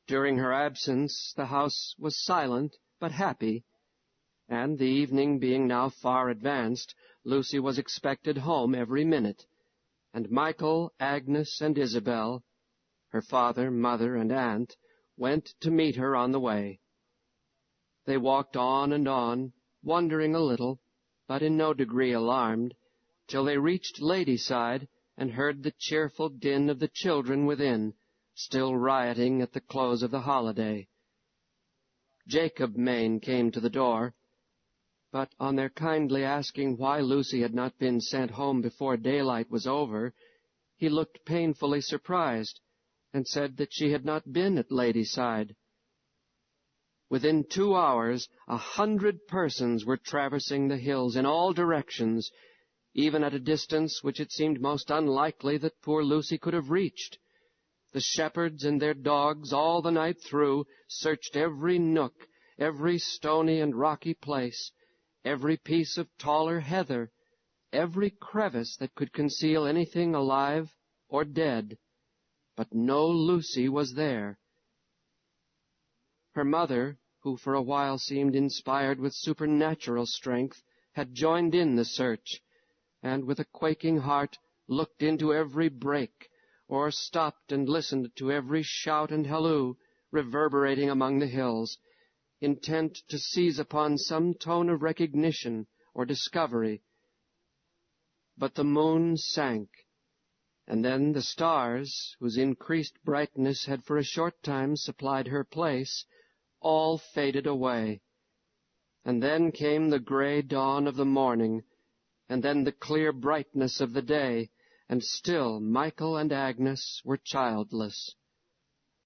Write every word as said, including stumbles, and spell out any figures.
During her absence the house was silent but happy, and the evening being now far advanced, Lucy was expected home every minute, and Michael, Agnes, and Isabel, her father, mother, and aunt, went to meet her on the way. They walked on and on, wondering a little, but in no degree alarmed, till they reached Ladyside and heard the cheerful din of the children within, still rioting at the close of the holiday. Jacob Maine came to the door, but on their kindly asking why Lucy had not been sent home before daylight was over, he looked painfully surprised, and said that she had not been at Ladyside. Within two hours a hundred persons were traversing the hills in all directions, even at a distance which it seemed most unlikely that poor Lucy could have reached. The shepherds and their dogs all the night through searched every nook, every stony and rocky place, every piece of taller heather, every crevice that could conceal anything alive or dead. But no Lucy was there. Her mother, who for a while seemed inspired with supernatural strength, had joined in the search, and with a quaking heart looked into every brake, or stopped and listened to every shout and halloo reverberating among the hills, intent to seize upon some tone of recognition or discovery. But the moon sank, and then the stars, whose increased brightness had for a short time supplied her place, all faded away. And then came the gray dawn of the morning, and then the clear brightness of the day, and still Michael and Agnes were childless.